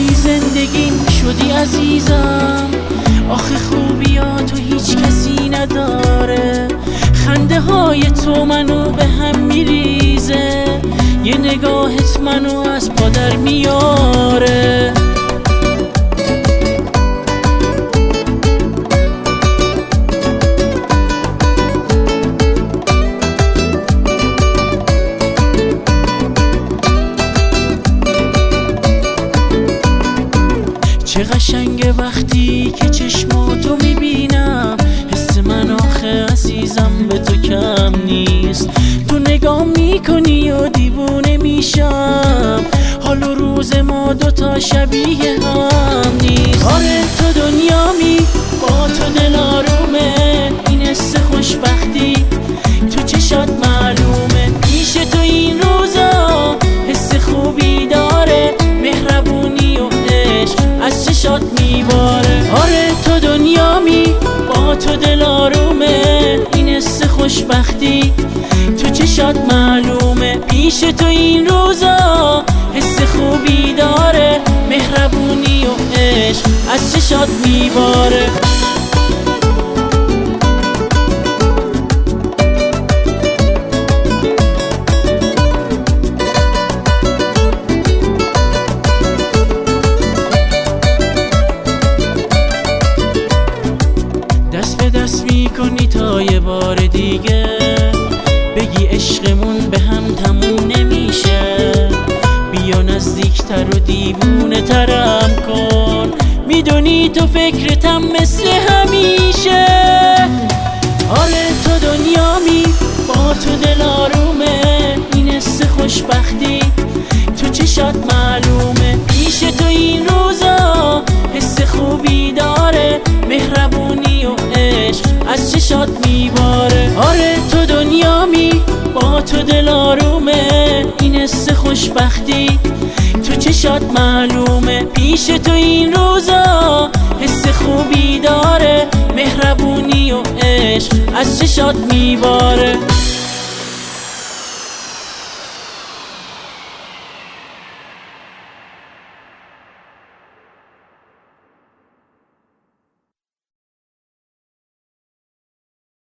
توی زندگیم شدی عزیزم، آخه خوبیاتو هیچ کسی نداره. خنده های تو منو به هم میریزه، یه نگاهت منو از پا در میاره. چه قشنگه وقتی که چشماتو میبینم، حس من آخه عزیزم به تو کم نیست. تو نگاه میکنی و دیوونه میشم، حال و روز ما دوتا شبیه هم نیست. آره تو دنیامی، با تو دل آرومه، این حس خوشبختی تو چشات معلومه. پیش تو این روزا حس خوبی داره، مهربونی و عشق از چشات میباره. آره تو دنیامی، با تو دل آرومه، این حس خوشبختی تو چشات معلومه. پیش تو این روزا حس خوبی داره، مهربونی و عشق از چشات میباره. دست به دست میکنی تا یه بار دیگه بگی عشقمون به هم تموم نمیشه. بیا نزدیکتر و دیوونه ترم کن، میدونی تو فکرتم مثل همیشه. آره تو دنیامی، با تو دل آرومه، این حس خوشبختی تو چشات معلومه. پیش تو این روزا حس خوبی داره، مهربونی و عشق از چشات میباره. آره تو دنیامی، با تو دل آرومه، این حس خوشبختی تو چشات معلومه. پیش تو این روزا حس خوبی داره، مهربونی و عشق از چشات میباره.